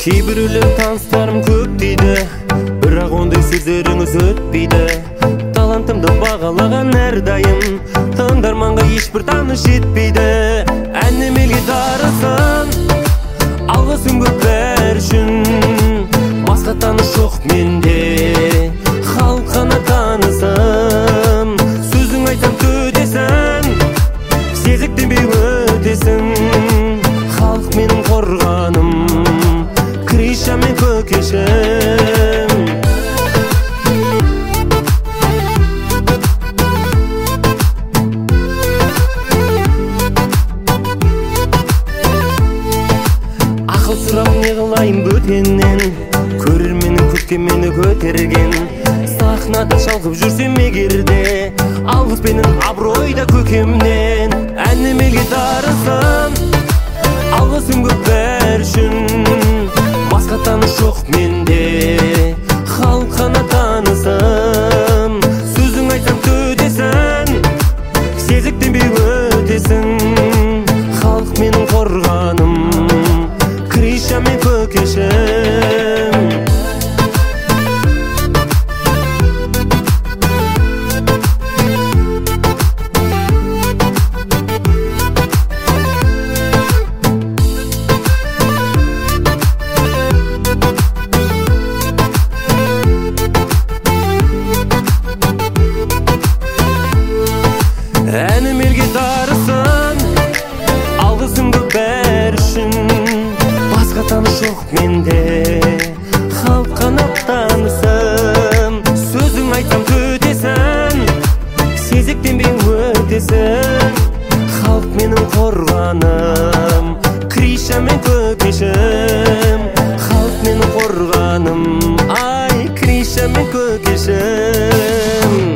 Кейбіреулер таныстарым көп дейді, бірақ ондай сөздеріңіз өтпейді. Талантымды бағалаған әрдайым, тыңдарманға ешбір таныш жетпейді. Әнім елге дарысын, алғысым көп бәрі үшін. Басқа таныш жоқ менде, халық қана танысым. Сөзің айтсам төтесің, сезіктенбей өтесің. Халық менің қорғаным, Криша мен көкешім. Ақыл сұрап не қылайын бөтеннен, көрерменнің көктемені көтерген. Сахнада шалқып жүрсем егерде, алғыспенен абыройда көкемнен. Әнім елге дарысын, алғысым көп бәрі үшін. Басқа таныш жоқ менде, халық қана танысым. Сөзің айтсам төтесің, сезіктенбей өтесің. Халық менің қорғаным, Криша мен көкешім. Әнім елге дарысын, алғысым көп бәрі үшін. Басқа таныш жоқ менде, халық қана танысым. Сөзің айтсам төтесің, сезіктенбей өтесің. Халық менің қорғаным, Криша мен көкешім. Халық менің қорғаным, ай, Криша мен көкешім.